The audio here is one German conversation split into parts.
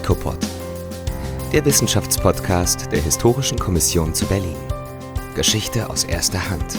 HIKOPOD, der Wissenschaftspodcast der Historischen Kommission zu Berlin. Geschichte aus erster Hand.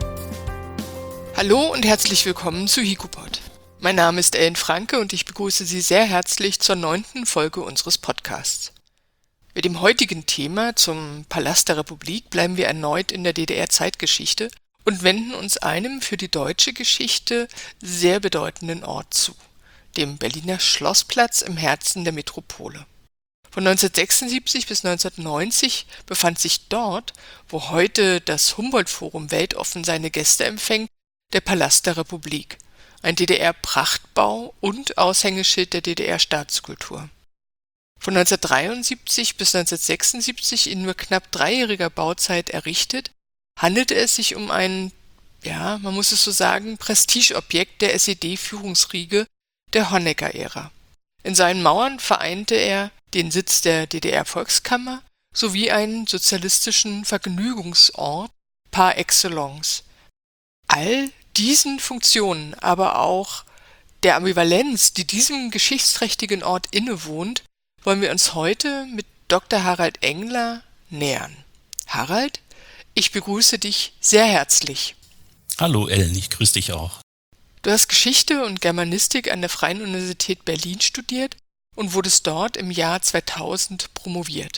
Hallo und herzlich willkommen zu HIKOPOD. Mein Name ist Ellen Franke und ich begrüße Sie sehr herzlich zur 9. Folge unseres Podcasts. Mit dem heutigen Thema zum Palast der Republik bleiben wir erneut in der DDR-Zeitgeschichte und wenden uns einem für die deutsche Geschichte sehr bedeutenden Ort zu, dem Berliner Schlossplatz im Herzen der Metropole. Von 1976 bis 1990 befand sich dort, wo heute das Humboldt-Forum weltoffen seine Gäste empfängt, der Palast der Republik, ein DDR-Prachtbau und Aushängeschild der DDR-Staatskultur. Von 1973 bis 1976 in nur knapp dreijähriger Bauzeit errichtet, handelte es sich um ein, man muss es so sagen, Prestigeobjekt der SED-Führungsriege der Honecker-Ära. In seinen Mauern vereinte er den Sitz der DDR-Volkskammer sowie einen sozialistischen Vergnügungsort par excellence. All diesen Funktionen, aber auch der Ambivalenz, die diesem geschichtsträchtigen Ort innewohnt, wollen wir uns heute mit Dr. Harald Engler nähern. Harald, ich begrüße dich sehr herzlich. Hallo Ellen, ich grüße dich auch. Du hast Geschichte und Germanistik an der Freien Universität Berlin studiert und wurdest dort im Jahr 2000 promoviert.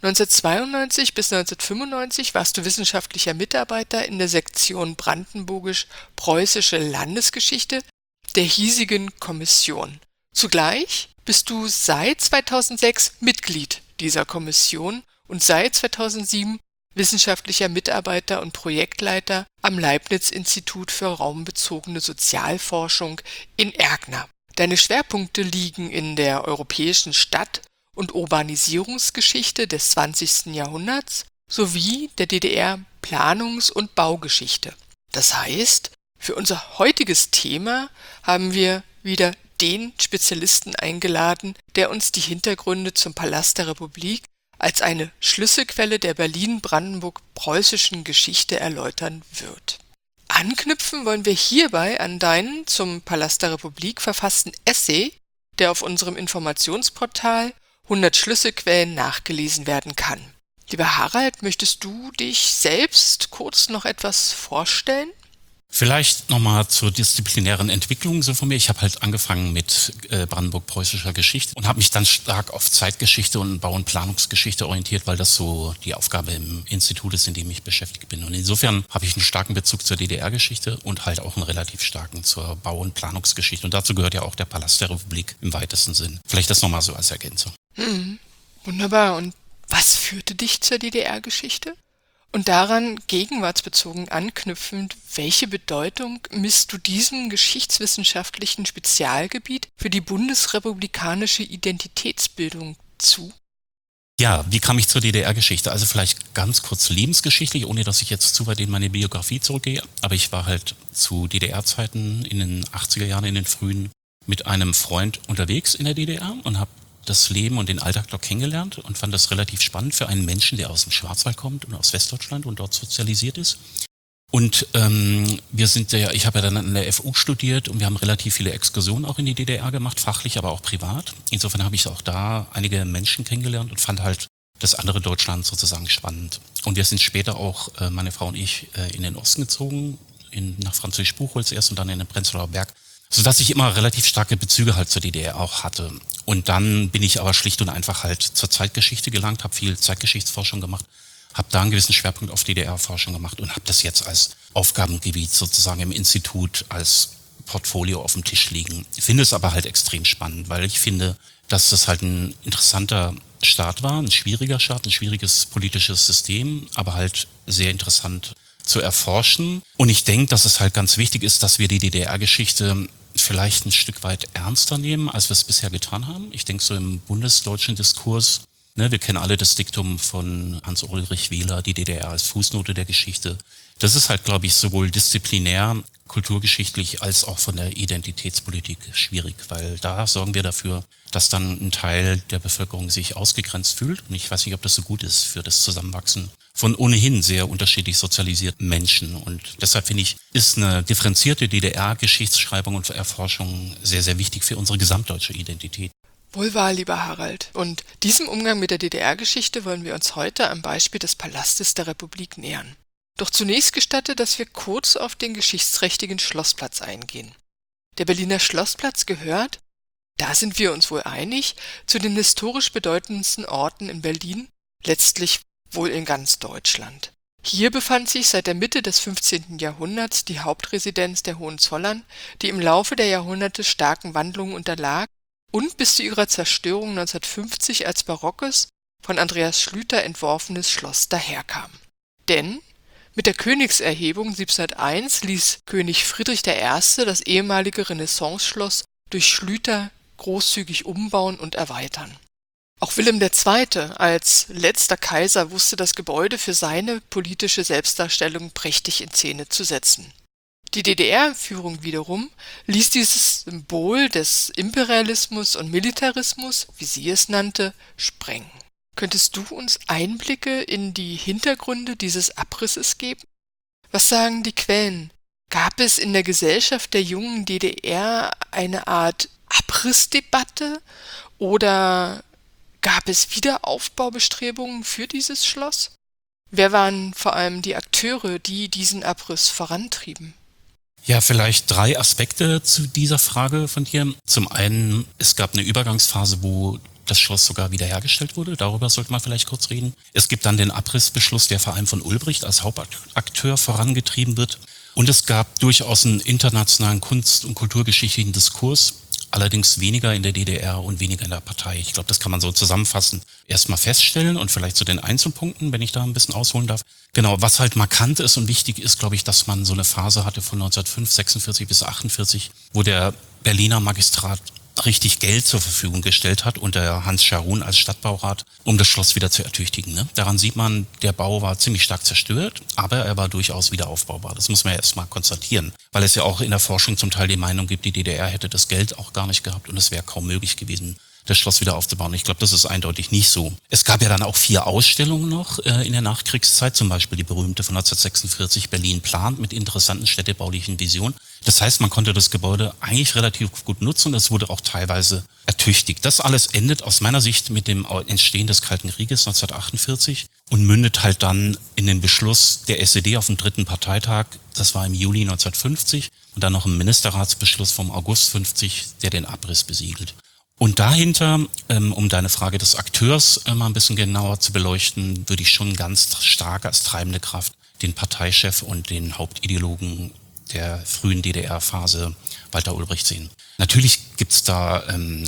1992 bis 1995 warst du wissenschaftlicher Mitarbeiter in der Sektion Brandenburgisch-Preußische Landesgeschichte der hiesigen Kommission. Zugleich bist du seit 2006 Mitglied dieser Kommission und seit 2007 wissenschaftlicher Mitarbeiter und Projektleiter am Leibniz-Institut für raumbezogene Sozialforschung in Erkner. Deine Schwerpunkte liegen in der europäischen Stadt- und Urbanisierungsgeschichte des 20. Jahrhunderts sowie der DDR-Planungs- und Baugeschichte. Das heißt, für unser heutiges Thema haben wir wieder den Spezialisten eingeladen, der uns die Hintergründe zum Palast der Republik als eine Schlüsselquelle der Berlin-Brandenburg-preußischen Geschichte erläutern wird. Anknüpfen wollen wir hierbei an deinen zum Palast der Republik verfassten Essay, der auf unserem Informationsportal 100 Schlüsselquellen nachgelesen werden kann. Lieber Harald, möchtest du dich selbst kurz noch etwas vorstellen? Vielleicht nochmal zur disziplinären Entwicklung so von mir. Ich habe halt angefangen mit brandenburg-preußischer Geschichte und habe mich dann stark auf Zeitgeschichte und Bau- und Planungsgeschichte orientiert, weil das so die Aufgabe im Institut ist, in dem ich beschäftigt bin. Und insofern habe ich einen starken Bezug zur DDR-Geschichte und halt auch einen relativ starken zur Bau- und Planungsgeschichte. Und dazu gehört ja auch der Palast der Republik im weitesten Sinn. Vielleicht das nochmal so als Ergänzung. Wunderbar. Und was führte dich zur DDR-Geschichte? Und daran gegenwartsbezogen anknüpfend, welche Bedeutung misst du diesem geschichtswissenschaftlichen Spezialgebiet für die bundesrepublikanische Identitätsbildung zu? Ja, wie kam ich zur DDR-Geschichte? Also vielleicht ganz kurz lebensgeschichtlich, ohne dass ich jetzt zu weit in meine Biografie zurückgehe. Aber ich war halt zu DDR-Zeiten in den 80er Jahren, in den frühen, mit einem Freund unterwegs in der DDR und habe das Leben und den Alltag dort kennengelernt und fand das relativ spannend für einen Menschen, der aus dem Schwarzwald kommt und aus Westdeutschland und dort sozialisiert ist. Und ich habe ja dann an der FU studiert und wir haben relativ viele Exkursionen auch in die DDR gemacht, fachlich, aber auch privat. Insofern habe ich auch da einige Menschen kennengelernt und fand halt das andere Deutschland sozusagen spannend. Und wir sind später auch, meine Frau und ich, in den Osten gezogen, nach Französisch-Buchholz erst und dann in den Prenzlauer Berg, sodass ich immer relativ starke Bezüge halt zur DDR auch hatte. Und dann bin ich aber schlicht und einfach halt zur Zeitgeschichte gelangt, habe viel Zeitgeschichtsforschung gemacht, habe da einen gewissen Schwerpunkt auf DDR-Forschung gemacht und habe das jetzt als Aufgabengebiet sozusagen im Institut als Portfolio auf dem Tisch liegen. Ich finde es aber halt extrem spannend, weil ich finde, dass das halt ein interessanter Staat war, ein schwieriger Staat, ein schwieriges politisches System, aber halt sehr interessant zu erforschen. Und ich denke, dass es halt ganz wichtig ist, dass wir die DDR-Geschichte vielleicht ein Stück weit ernster nehmen, als wir es bisher getan haben. Ich denke, so im bundesdeutschen Diskurs, wir kennen alle das Diktum von Hans-Ulrich Wieler, die DDR als Fußnote der Geschichte. Das ist halt, glaube ich, sowohl disziplinär, kulturgeschichtlich als auch von der Identitätspolitik schwierig, weil da sorgen wir dafür, dass dann ein Teil der Bevölkerung sich ausgegrenzt fühlt. Und ich weiß nicht, ob das so gut ist für das Zusammenwachsen von ohnehin sehr unterschiedlich sozialisierten Menschen. Und deshalb finde ich, ist eine differenzierte DDR-Geschichtsschreibung und Erforschung sehr, sehr wichtig für unsere gesamtdeutsche Identität. Wohl wahr, lieber Harald. Und diesem Umgang mit der DDR-Geschichte wollen wir uns heute am Beispiel des Palastes der Republik nähern. Doch zunächst gestatte, dass wir kurz auf den geschichtsträchtigen Schlossplatz eingehen. Der Berliner Schlossplatz gehört, da sind wir uns wohl einig, zu den historisch bedeutendsten Orten in Berlin, letztlich wohl in ganz Deutschland. Hier befand sich seit der Mitte des 15. Jahrhunderts die Hauptresidenz der Hohenzollern, die im Laufe der Jahrhunderte starken Wandlungen unterlag und bis zu ihrer Zerstörung 1950 als barockes, von Andreas Schlüter entworfenes Schloss daherkam. Denn mit der Königserhebung 1701 ließ König Friedrich I. das ehemalige Renaissanceschloss durch Schlüter großzügig umbauen und erweitern. Auch Wilhelm II. Als letzter Kaiser wusste das Gebäude für seine politische Selbstdarstellung prächtig in Szene zu setzen. Die DDR-Führung wiederum ließ dieses Symbol des Imperialismus und Militarismus, wie sie es nannte, sprengen. Könntest du uns Einblicke in die Hintergründe dieses Abrisses geben? Was sagen die Quellen? Gab es in der Gesellschaft der jungen DDR eine Art Abrissdebatte oder gab es Wiederaufbaubestrebungen für dieses Schloss? Wer waren vor allem die Akteure, die diesen Abriss vorantrieben? Ja, vielleicht 3 Aspekte zu dieser Frage von dir. Zum einen, es gab eine Übergangsphase, wo das Schloss sogar wiederhergestellt wurde. Darüber sollte man vielleicht kurz reden. Es gibt dann den Abrissbeschluss, der vor allem von Ulbricht als Hauptakteur vorangetrieben wird. Und es gab durchaus einen internationalen Kunst- und kulturgeschichtlichen Diskurs, allerdings weniger in der DDR und weniger in der Partei. Ich glaube, das kann man so zusammenfassend erstmal feststellen und vielleicht zu den Einzelpunkten, wenn ich da ein bisschen ausholen darf. Genau, was halt markant ist und wichtig ist, glaube ich, dass man so eine Phase hatte von 1946 bis 1948, wo der Berliner Magistrat richtig Geld zur Verfügung gestellt hat unter Hans Scharoun als Stadtbaurat, um das Schloss wieder zu ertüchtigen. Ne? Daran sieht man, der Bau war ziemlich stark zerstört, aber er war durchaus wieder aufbaubar. Das muss man ja erstmal konstatieren, weil es ja auch in der Forschung zum Teil die Meinung gibt, die DDR hätte das Geld auch gar nicht gehabt und es wäre kaum möglich gewesen, das Schloss wieder aufzubauen. Ich glaube, das ist eindeutig nicht so. Es gab ja dann auch 4 Ausstellungen noch in der Nachkriegszeit, zum Beispiel die berühmte von 1946, Berlin plant, mit interessanten städtebaulichen Visionen. Das heißt, man konnte das Gebäude eigentlich relativ gut nutzen und es wurde auch teilweise ertüchtigt. Das alles endet aus meiner Sicht mit dem Entstehen des Kalten Krieges 1948 und mündet halt dann in den Beschluss der SED auf dem 3. Parteitag, das war im Juli 1950, und dann noch ein Ministerratsbeschluss vom August 50, der den Abriss besiegelt. Und dahinter, um deine Frage des Akteurs mal ein bisschen genauer zu beleuchten, würde ich schon ganz stark als treibende Kraft den Parteichef und den Hauptideologen der frühen DDR-Phase Walter Ulbricht sehen. Natürlich gibt's da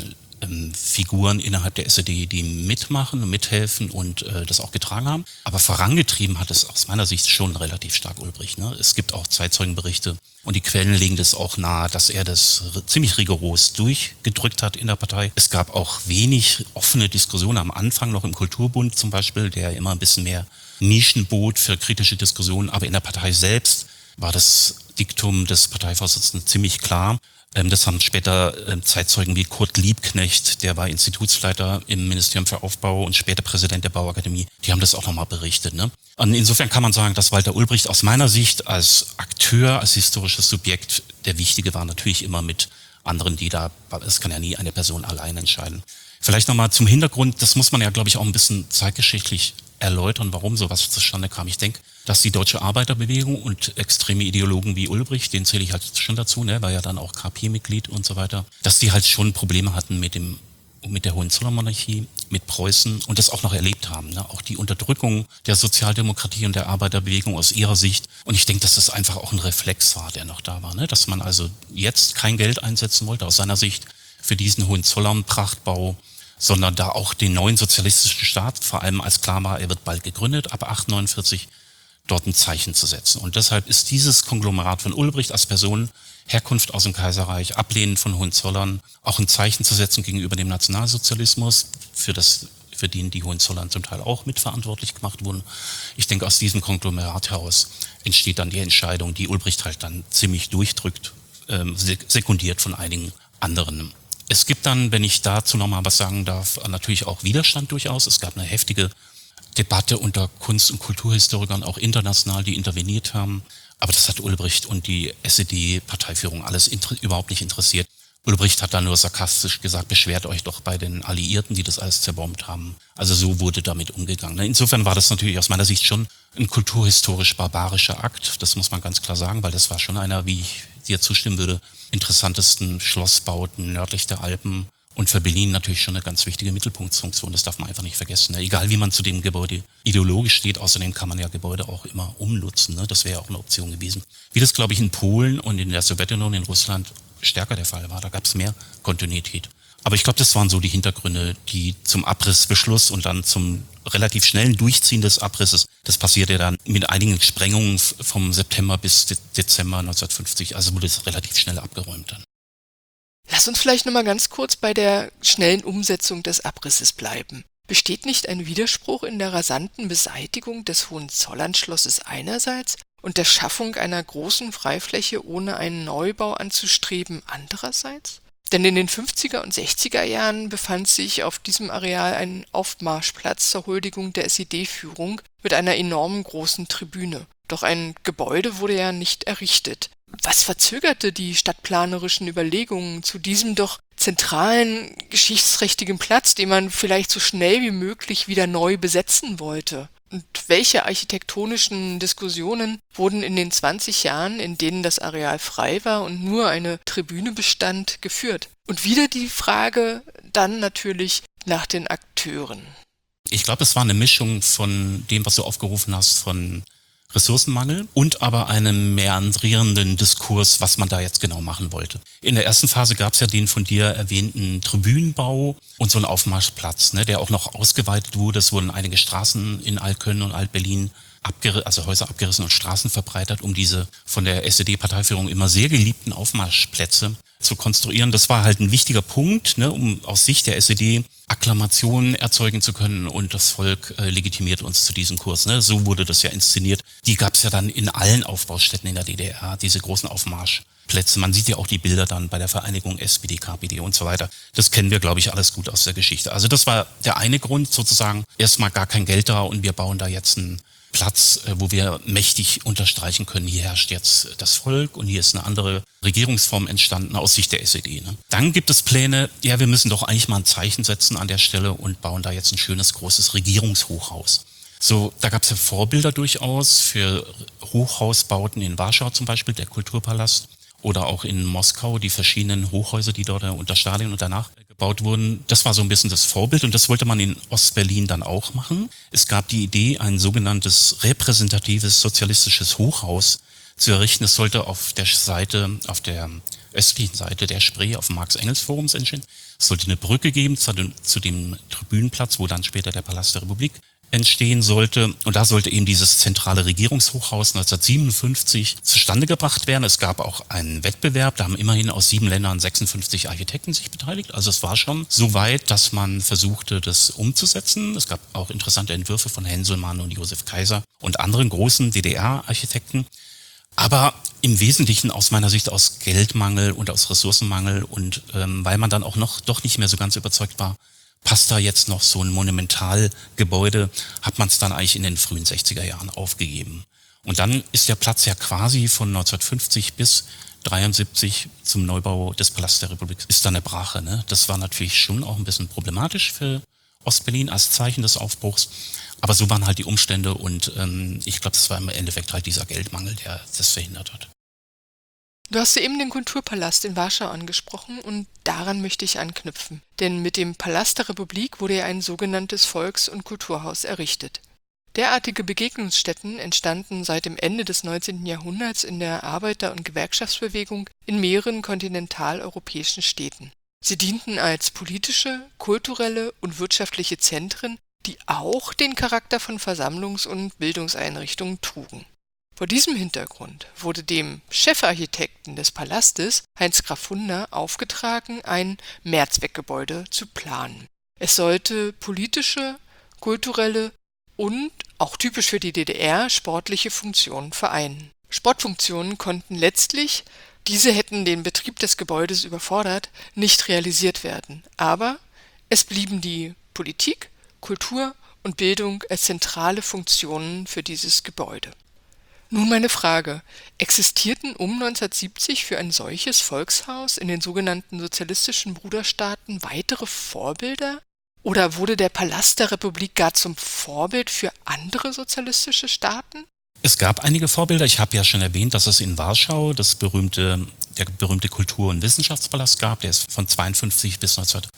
Figuren innerhalb der SED, die mitmachen, mithelfen und das auch getragen haben. Aber vorangetrieben hat es aus meiner Sicht schon relativ stark Ulbricht. Ne? Es gibt auch Zeitzeugenberichte und die Quellen legen das auch nahe, dass er das ziemlich rigoros durchgedrückt hat in der Partei. Es gab auch wenig offene Diskussionen am Anfang, noch im Kulturbund zum Beispiel, der immer ein bisschen mehr Nischen bot für kritische Diskussionen. Aber in der Partei selbst war das Diktum des Parteivorsitzenden ziemlich klar. Das haben später Zeitzeugen wie Kurt Liebknecht, der war Institutsleiter im Ministerium für Aufbau und später Präsident der Bauakademie, die haben das auch nochmal berichtet. Ne? Und insofern kann man sagen, dass Walter Ulbricht aus meiner Sicht als Akteur, als historisches Subjekt der Wichtige war, natürlich immer mit anderen, es kann ja nie eine Person allein entscheiden. Vielleicht nochmal zum Hintergrund, das muss man ja, glaube ich, auch ein bisschen zeitgeschichtlich erläutern, warum sowas zustande kam. Ich denke, dass die deutsche Arbeiterbewegung und extreme Ideologen wie Ulbricht, den zähle ich halt schon dazu, ne, war ja dann auch KP-Mitglied und so weiter, dass die halt schon Probleme hatten mit der Hohenzollernmonarchie, mit Preußen und das auch noch erlebt haben. Ne? Auch die Unterdrückung der Sozialdemokratie und der Arbeiterbewegung aus ihrer Sicht. Und ich denke, dass das einfach auch ein Reflex war, der noch da war. Ne? Dass man also jetzt kein Geld einsetzen wollte, aus seiner Sicht, für diesen Hohenzollern-Prachtbau, sondern da auch den neuen sozialistischen Staat, vor allem als klar war, er wird bald gegründet, ab 1948, dort ein Zeichen zu setzen. Und deshalb ist dieses Konglomerat von Ulbricht als Person, Herkunft aus dem Kaiserreich, Ablehnen von Hohenzollern, auch ein Zeichen zu setzen gegenüber dem Nationalsozialismus, für den die Hohenzollern zum Teil auch mitverantwortlich gemacht wurden. Ich denke, aus diesem Konglomerat heraus entsteht dann die Entscheidung, die Ulbricht halt dann ziemlich durchdrückt, sekundiert von einigen anderen. Es gibt dann, wenn ich dazu nochmal was sagen darf, natürlich auch Widerstand durchaus. Es gab eine heftige Debatte unter Kunst- und Kulturhistorikern, auch international, die interveniert haben. Aber das hat Ulbricht und die SED-Parteiführung alles überhaupt nicht interessiert. Ulbricht hat dann nur sarkastisch gesagt, beschwert euch doch bei den Alliierten, die das alles zerbombt haben. Also so wurde damit umgegangen. Insofern war das natürlich aus meiner Sicht schon ein kulturhistorisch barbarischer Akt. Das muss man ganz klar sagen, weil das war schon einer, wie ich dir zustimmen würde, interessantesten Schlossbauten nördlich der Alpen. Und für Berlin natürlich schon eine ganz wichtige Mittelpunktfunktion, das darf man einfach nicht vergessen. Egal wie man zu dem Gebäude ideologisch steht, außerdem kann man ja Gebäude auch immer umnutzen. Das wäre ja auch eine Option gewesen. Wie das, glaube ich, in Polen und in der Sowjetunion, in Russland stärker der Fall war. Da gab es mehr Kontinuität. Aber ich glaube, das waren so die Hintergründe, die zum Abrissbeschluss und dann zum relativ schnellen Durchziehen des Abrisses, das passierte dann mit einigen Sprengungen vom September bis Dezember 1950, also wurde es relativ schnell abgeräumt dann. Lass uns vielleicht nochmal ganz kurz bei der schnellen Umsetzung des Abrisses bleiben. Besteht nicht ein Widerspruch in der rasanten Beseitigung des Hohenzollernschlosses einerseits und der Schaffung einer großen Freifläche ohne einen Neubau anzustreben andererseits? Denn in den 50er und 60er Jahren befand sich auf diesem Areal ein Aufmarschplatz zur Huldigung der SED-Führung mit einer enormen großen Tribüne. Doch ein Gebäude wurde ja nicht errichtet. Was verzögerte die stadtplanerischen Überlegungen zu diesem doch zentralen, geschichtsträchtigen Platz, den man vielleicht so schnell wie möglich wieder neu besetzen wollte? Und welche architektonischen Diskussionen wurden in den 20 Jahren, in denen das Areal frei war und nur eine Tribüne bestand, geführt? Und wieder die Frage dann natürlich nach den Akteuren. Ich glaube, es war eine Mischung von dem, was du aufgerufen hast, von Ressourcenmangel und aber einem meandrierenden Diskurs, was man da jetzt genau machen wollte. In der ersten Phase gab es ja den von dir erwähnten Tribünenbau und so einen Aufmarschplatz, der auch noch ausgeweitet wurde. Es wurden einige Straßen in Altköln und Alt-Berlin also Häuser abgerissen und Straßen verbreitert, um diese von der SED-Parteiführung immer sehr geliebten Aufmarschplätze zu konstruieren. Das war halt ein wichtiger Punkt, um aus Sicht der SED Akklamationen erzeugen zu können und das Volk legitimiert uns zu diesem Kurs. So wurde das ja inszeniert. Die gab es ja dann in allen Aufbaustätten in der DDR, diese großen Aufmarschplätze. Man sieht ja auch die Bilder dann bei der Vereinigung SPD, KPD und so weiter. Das kennen wir, glaube ich, alles gut aus der Geschichte. Also das war der eine Grund, sozusagen erstmal gar kein Geld da und wir bauen da jetzt einen Platz, wo wir mächtig unterstreichen können, hier herrscht jetzt das Volk und hier ist eine andere Regierungsform entstanden aus Sicht der SED. Dann gibt es Pläne, ja, wir müssen doch eigentlich mal ein Zeichen setzen an der Stelle und bauen da jetzt ein schönes, großes Regierungshochhaus. So, da gab es ja Vorbilder durchaus für Hochhausbauten in Warschau zum Beispiel, der Kulturpalast, oder auch in Moskau, die verschiedenen Hochhäuser, die dort unter Stalin und danach gebaut wurden. Das war so ein bisschen das Vorbild und das wollte man in Ostberlin dann auch machen. Es gab die Idee, ein sogenanntes repräsentatives sozialistisches Hochhaus zu errichten. Es sollte auf der östlichen Seite der Spree auf dem Marx-Engels-Forums entstehen. Es sollte eine Brücke geben zu dem Tribünenplatz, wo dann später der Palast der Republik entstehen sollte. Und da sollte eben dieses zentrale Regierungshochhaus 1957 zustande gebracht werden. Es gab auch einen Wettbewerb, da haben immerhin aus 7 Ländern 56 Architekten sich beteiligt. Also es war schon so weit, dass man versuchte, das umzusetzen. Es gab auch interessante Entwürfe von Henselmann und Josef Kaiser und anderen großen DDR-Architekten. Aber im Wesentlichen aus meiner Sicht aus Geldmangel und aus Ressourcenmangel und weil man dann auch doch nicht mehr so ganz überzeugt war, passt da jetzt noch so ein Monumentalgebäude, hat man es dann eigentlich in den frühen 60er Jahren aufgegeben. Und dann ist der Platz ja quasi von 1950 bis 1973 zum Neubau des Palastes der Republik, ist dann eine Brache. Das war natürlich schon auch ein bisschen problematisch für Ostberlin als Zeichen des Aufbruchs. Aber so waren halt die Umstände und ich glaube, das war im Endeffekt halt dieser Geldmangel, der das verhindert hat. Du hast eben den Kulturpalast in Warschau angesprochen und daran möchte ich anknüpfen. Denn mit dem Palast der Republik wurde ja ein sogenanntes Volks- und Kulturhaus errichtet. Derartige Begegnungsstätten entstanden seit dem Ende des 19. Jahrhunderts in der Arbeiter- und Gewerkschaftsbewegung in mehreren kontinentaleuropäischen Städten. Sie dienten als politische, kulturelle und wirtschaftliche Zentren, die auch den Charakter von Versammlungs- und Bildungseinrichtungen trugen. Vor diesem Hintergrund wurde dem Chefarchitekten des Palastes, Heinz Graf Funder, aufgetragen, ein Mehrzweckgebäude zu planen. Es sollte politische, kulturelle und, auch typisch für die DDR, sportliche Funktionen vereinen. Sportfunktionen konnten letztlich, diese hätten den Betrieb des Gebäudes überfordert, nicht realisiert werden. Aber es blieben die Politik, Kultur und Bildung als zentrale Funktionen für dieses Gebäude. Nun meine Frage: Existierten um 1970 für ein solches Volkshaus in den sogenannten sozialistischen Bruderstaaten weitere Vorbilder? Oder wurde der Palast der Republik gar zum Vorbild für andere sozialistische Staaten? Es gab einige Vorbilder. Ich habe ja schon erwähnt, dass es in Warschau der berühmte Kultur- und Wissenschaftspalast gab. Der ist von 52 bis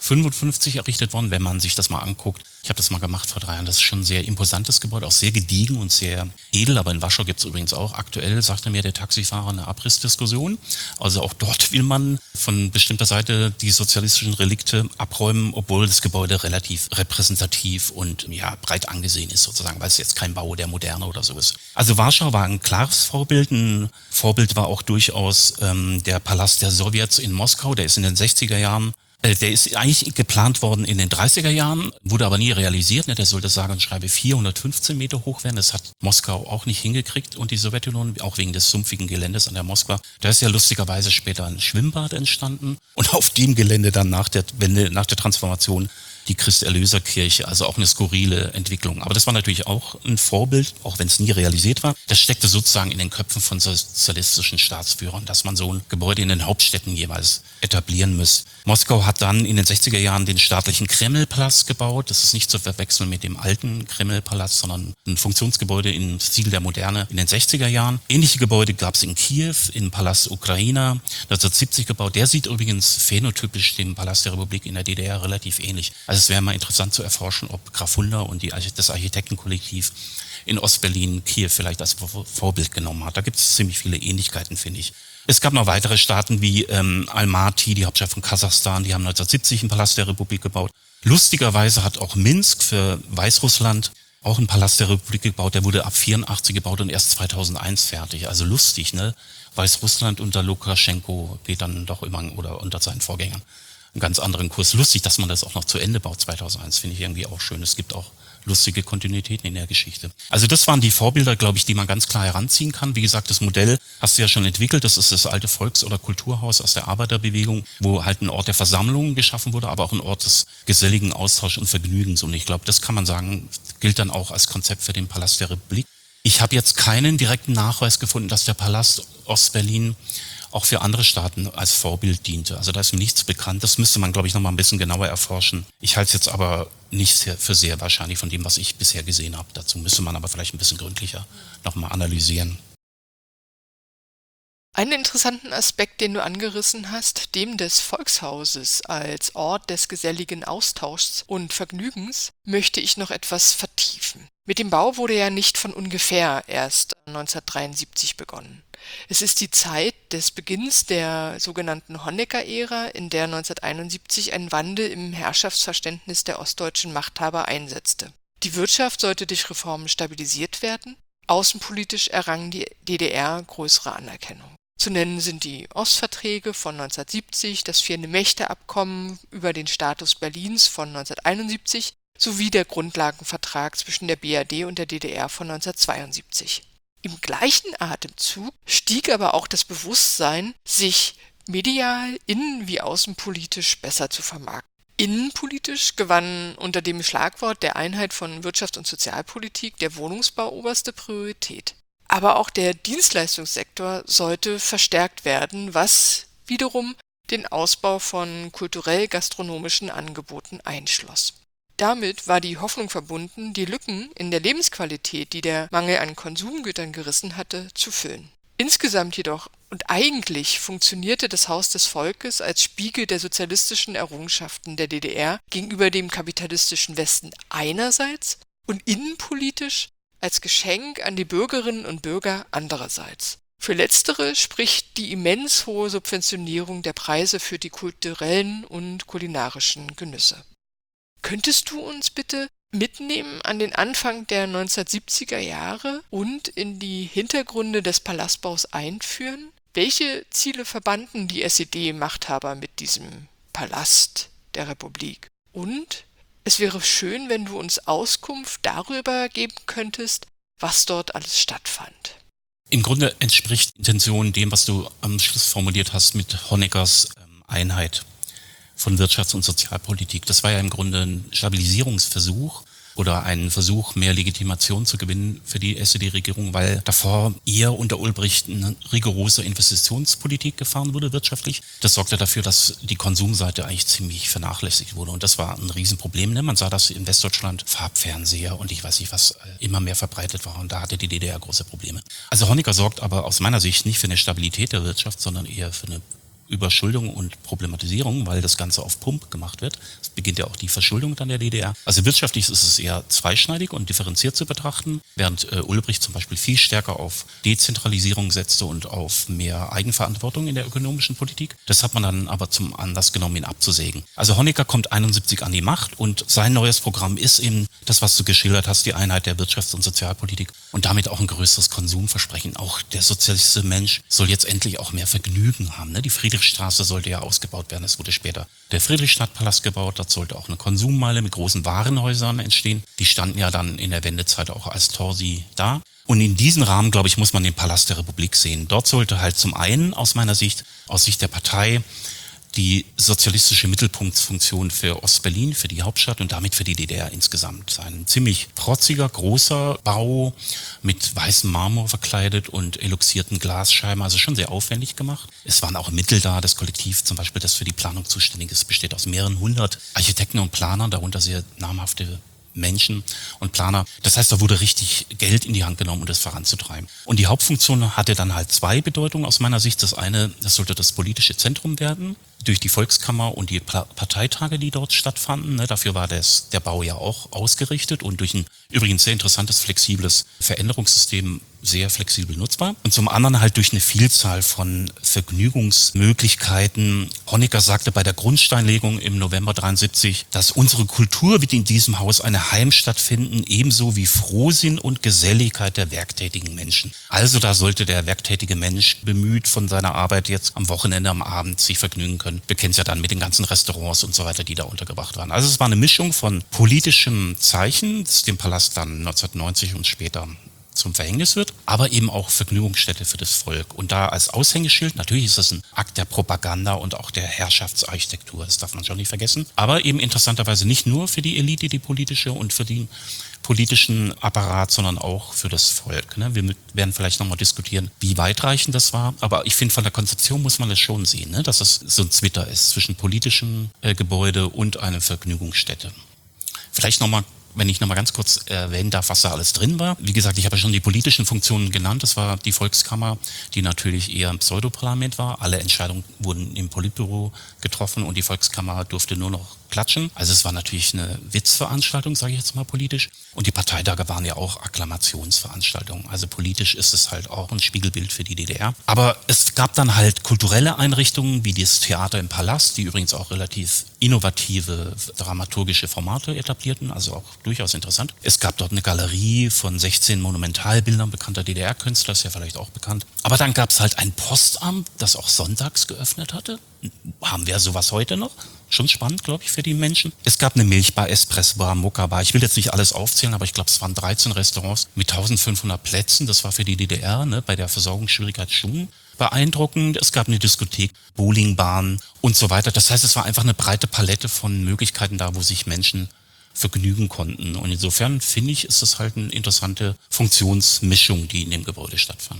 1955 errichtet worden, wenn man sich das mal anguckt. Ich habe das mal gemacht vor 3 Jahren. Das ist schon ein sehr imposantes Gebäude, auch sehr gediegen und sehr edel. Aber in Warschau gibt es übrigens auch aktuell, sagte mir der Taxifahrer, eine Abrissdiskussion. Also auch dort will man von bestimmter Seite die sozialistischen Relikte abräumen, obwohl das Gebäude relativ repräsentativ und ja breit angesehen ist sozusagen, weil es jetzt kein Bau der Moderne oder so ist. Also Warschau war ein klares Vorbild. Ein Vorbild war auch durchaus der Palast der Sowjets in Moskau. Der ist in den 60er Jahren, der ist eigentlich geplant worden in den 30er Jahren, wurde aber nie realisiert. Der sollte sage und schreibe 415 Meter hoch werden. Das hat Moskau auch nicht hingekriegt und die Sowjetunion, auch wegen des sumpfigen Geländes an der Moskwa. Da ist ja lustigerweise später ein Schwimmbad entstanden und auf dem Gelände dann nach der Transformation die Christ-Erlöser-Kirche, also auch eine skurrile Entwicklung. Aber das war natürlich auch ein Vorbild, auch wenn es nie realisiert war. Das steckte sozusagen in den Köpfen von sozialistischen Staatsführern, dass man so ein Gebäude in den Hauptstädten jeweils etablieren muss. Moskau hat dann in den 60er Jahren den staatlichen Kremlpalast gebaut. Das ist nicht zu verwechseln mit dem alten Kremlpalast, sondern ein Funktionsgebäude im Stil der Moderne in den 60er Jahren. Ähnliche Gebäude gab es in Kiew, im Palast Ukraina, 1970 gebaut. Der sieht übrigens phänotypisch dem Palast der Republik in der DDR relativ ähnlich. Also es wäre mal interessant zu erforschen, ob Graf Hunder und das Architektenkollektiv in Ostberlin Kiew vielleicht als Vorbild genommen hat. Da gibt es ziemlich viele Ähnlichkeiten, finde ich. Es gab noch weitere Staaten wie Almaty, die Hauptstadt von Kasachstan, die haben 1970 einen Palast der Republik gebaut. Lustigerweise hat auch Minsk für Weißrussland auch einen Palast der Republik gebaut. Der wurde ab 1984 gebaut und erst 2001 fertig. Also lustig, ne? Weißrussland unter Lukaschenko geht dann doch immer, oder unter seinen Vorgängern, einen ganz anderen Kurs. Lustig, dass man das auch noch zu Ende baut 2001, finde ich irgendwie auch schön. Es gibt auch lustige Kontinuitäten in der Geschichte. Also das waren die Vorbilder, glaube ich, die man ganz klar heranziehen kann. Wie gesagt, das Modell hast du ja schon entwickelt. Das ist das alte Volks- oder Kulturhaus aus der Arbeiterbewegung, wo halt ein Ort der Versammlung geschaffen wurde, aber auch ein Ort des geselligen Austauschs und Vergnügens. Und ich glaube, das kann man sagen, gilt dann auch als Konzept für den Palast der Republik. Ich habe jetzt keinen direkten Nachweis gefunden, dass der Palast Ostberlin auch für andere Staaten als Vorbild diente. Also da ist mir nichts bekannt. Das müsste man, glaube ich, noch mal ein bisschen genauer erforschen. Ich halte es jetzt aber nicht für sehr wahrscheinlich von dem, was ich bisher gesehen habe. Dazu müsste man aber vielleicht ein bisschen gründlicher noch mal analysieren. Einen interessanten Aspekt, den du angerissen hast, dem des Volkshauses als Ort des geselligen Austauschs und Vergnügens, möchte ich noch etwas vertiefen. Mit dem Bau wurde ja nicht von ungefähr erst 1973 begonnen. Es ist die Zeit des Beginns der sogenannten Honecker-Ära, in der 1971 ein Wandel im Herrschaftsverständnis der ostdeutschen Machthaber einsetzte. Die Wirtschaft sollte durch Reformen stabilisiert werden, außenpolitisch errang die DDR größere Anerkennung. Zu nennen sind die Ostverträge von 1970, das Vier-Mächte-Abkommen über den Status Berlins von 1971 sowie der Grundlagenvertrag zwischen der BRD und der DDR von 1972. Im gleichen Atemzug stieg aber auch das Bewusstsein, sich medial, innen- wie außenpolitisch besser zu vermarkten. Innenpolitisch gewann unter dem Schlagwort der Einheit von Wirtschaft und Sozialpolitik der Wohnungsbau oberste Priorität. Aber auch der Dienstleistungssektor sollte verstärkt werden, was wiederum den Ausbau von kulturell-gastronomischen Angeboten einschloss. Damit war die Hoffnung verbunden, die Lücken in der Lebensqualität, die der Mangel an Konsumgütern gerissen hatte, zu füllen. Insgesamt jedoch und eigentlich funktionierte das Haus des Volkes als Spiegel der sozialistischen Errungenschaften der DDR gegenüber dem kapitalistischen Westen einerseits und innenpolitisch als Geschenk an die Bürgerinnen und Bürger andererseits. Für letztere spricht die immens hohe Subventionierung der Preise für die kulturellen und kulinarischen Genüsse. Könntest du uns bitte mitnehmen an den Anfang der 1970er Jahre und in die Hintergründe des Palastbaus einführen? Welche Ziele verbanden die SED-Machthaber mit diesem Palast der Republik? Und es wäre schön, wenn du uns Auskunft darüber geben könntest, was dort alles stattfand. Im Grunde entspricht die Intention dem, was du am Schluss formuliert hast mit Honeckers Einheit von Wirtschafts- und Sozialpolitik. Das war ja im Grunde ein Stabilisierungsversuch oder einen Versuch, mehr Legitimation zu gewinnen für die SED-Regierung, weil davor eher unter Ulbricht eine rigorose Investitionspolitik gefahren wurde wirtschaftlich. Das sorgte dafür, dass die Konsumseite eigentlich ziemlich vernachlässigt wurde und das war ein Riesenproblem. Ne? Man sah das in Westdeutschland, Farbfernseher und ich weiß nicht was immer mehr verbreitet war und da hatte die DDR große Probleme. Also Honecker sorgt aber aus meiner Sicht nicht für eine Stabilität der Wirtschaft, sondern eher für eine Überschuldung und Problematisierung, weil das Ganze auf Pump gemacht wird. Es beginnt ja auch die Verschuldung dann der DDR. Also wirtschaftlich ist es eher zweischneidig und differenziert zu betrachten, während Ulbricht zum Beispiel viel stärker auf Dezentralisierung setzte und auf mehr Eigenverantwortung in der ökonomischen Politik. Das hat man dann aber zum Anlass genommen, ihn abzusägen. Also Honecker kommt 71 an die Macht und sein neues Programm ist eben das, was du geschildert hast, die Einheit der Wirtschafts- und Sozialpolitik und damit auch ein größeres Konsumversprechen. Auch der sozialistische Mensch soll jetzt endlich auch mehr Vergnügen haben. Ne? Die Friedrichstraße sollte ja ausgebaut werden. Es wurde später der Friedrichstadtpalast gebaut. Dort sollte auch eine Konsummeile mit großen Warenhäusern entstehen. Die standen ja dann in der Wendezeit auch als Torsi da. Und in diesem Rahmen, glaube ich, muss man den Palast der Republik sehen. Dort sollte halt zum einen aus meiner Sicht, aus Sicht der Partei, die sozialistische Mittelpunktsfunktion für Ostberlin, für die Hauptstadt und damit für die DDR insgesamt sein. Ein ziemlich protziger, großer Bau mit weißem Marmor verkleidet und eluxierten Glasscheiben, also schon sehr aufwendig gemacht. Es waren auch Mittel da, das Kollektiv zum Beispiel, das für die Planung zuständig ist, besteht aus mehreren hundert Architekten und Planern, darunter sehr namhafte Menschen und Planer. Das heißt, da wurde richtig Geld in die Hand genommen, um das voranzutreiben. Und die Hauptfunktion hatte dann halt zwei Bedeutungen aus meiner Sicht. Das eine, das sollte das politische Zentrum werden, durch die Volkskammer und die Parteitage, die dort stattfanden. Dafür war der Bau ja auch ausgerichtet und durch ein übrigens sehr interessantes, flexibles Veränderungssystem sehr flexibel nutzbar. Und zum anderen halt durch eine Vielzahl von Vergnügungsmöglichkeiten. Honecker sagte bei der Grundsteinlegung im November 73, dass unsere Kultur wird in diesem Haus eine Heimstatt finden, ebenso wie Frohsinn und Geselligkeit der werktätigen Menschen. Also da sollte der werktätige Mensch bemüht von seiner Arbeit jetzt am Wochenende, am Abend sich vergnügen können. Wir kennen es ja dann mit den ganzen Restaurants und so weiter, die da untergebracht waren. Also es war eine Mischung von politischem Zeichen, das dem Palast dann 1990 und später zum Verhängnis wird, aber eben auch Vergnügungsstätte für das Volk. Und da als Aushängeschild, natürlich ist das ein Akt der Propaganda und auch der Herrschaftsarchitektur, das darf man schon nicht vergessen, aber eben interessanterweise nicht nur für die Elite, die politische und für den politischen Apparat, sondern auch für das Volk. Wir werden vielleicht nochmal diskutieren, wie weitreichend das war, aber ich finde, von der Konzeption muss man das schon sehen, dass es so ein Zwitter ist zwischen politischem Gebäude und einer Vergnügungsstätte. Vielleicht nochmal, wenn ich nochmal ganz kurz erwähnen darf, was da alles drin war. Wie gesagt, ich habe ja schon die politischen Funktionen genannt. Das war die Volkskammer, die natürlich eher ein Pseudoparlament war. Alle Entscheidungen wurden im Politbüro getroffen und die Volkskammer durfte nur noch klatschen. Also es war natürlich eine Witzveranstaltung, sage ich jetzt mal politisch. Und die Parteitage waren ja auch Akklamationsveranstaltungen. Also politisch ist es halt auch ein Spiegelbild für die DDR. Aber es gab dann halt kulturelle Einrichtungen wie das Theater im Palast, die übrigens auch relativ innovative dramaturgische Formate etablierten, also auch durchaus interessant. Es gab dort eine Galerie von 16 Monumentalbildern bekannter DDR-Künstler, ist ja vielleicht auch bekannt. Aber dann gab es halt ein Postamt, das auch sonntags geöffnet hatte. Haben wir sowas heute noch? Schon spannend, glaube ich, für die Menschen. Es gab eine Milchbar, Espressobar, Mokka-Bar. Ich will jetzt nicht alles aufzählen, aber ich glaube, es waren 13 Restaurants mit 1500 Plätzen. Das war für die DDR bei der Versorgungsschwierigkeit schon beeindruckend. Es gab eine Diskothek, Bowlingbahn und so weiter. Das heißt, es war einfach eine breite Palette von Möglichkeiten da, wo sich Menschen vergnügen konnten. Und insofern finde ich, ist das halt eine interessante Funktionsmischung, die in dem Gebäude stattfand.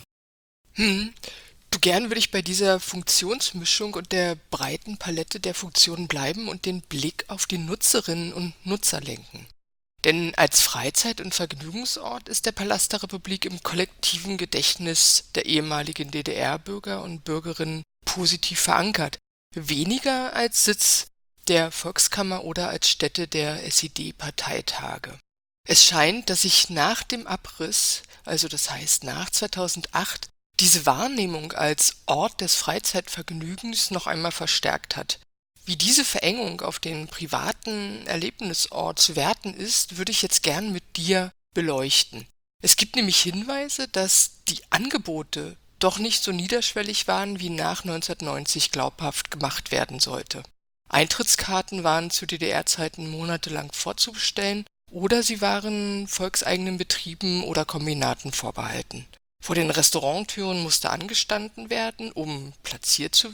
Du, gern würde ich bei dieser Funktionsmischung und der breiten Palette der Funktionen bleiben und den Blick auf die Nutzerinnen und Nutzer lenken. Denn als Freizeit- und Vergnügungsort ist der Palast der Republik im kollektiven Gedächtnis der ehemaligen DDR-Bürger und Bürgerinnen positiv verankert. Weniger als Sitz der Volkskammer oder als Stätte der SED-Parteitage. Es scheint, dass sich nach dem Abriss, also das heißt nach 2008, diese Wahrnehmung als Ort des Freizeitvergnügens noch einmal verstärkt hat. Wie diese Verengung auf den privaten Erlebnisort zu werten ist, würde ich jetzt gern mit dir beleuchten. Es gibt nämlich Hinweise, dass die Angebote doch nicht so niederschwellig waren, wie nach 1990 glaubhaft gemacht werden sollte. Eintrittskarten waren zu DDR-Zeiten monatelang vorzubestellen oder sie waren volkseigenen Betrieben oder Kombinaten vorbehalten. Vor den Restauranttüren musste angestanden werden, um platziert zu werden.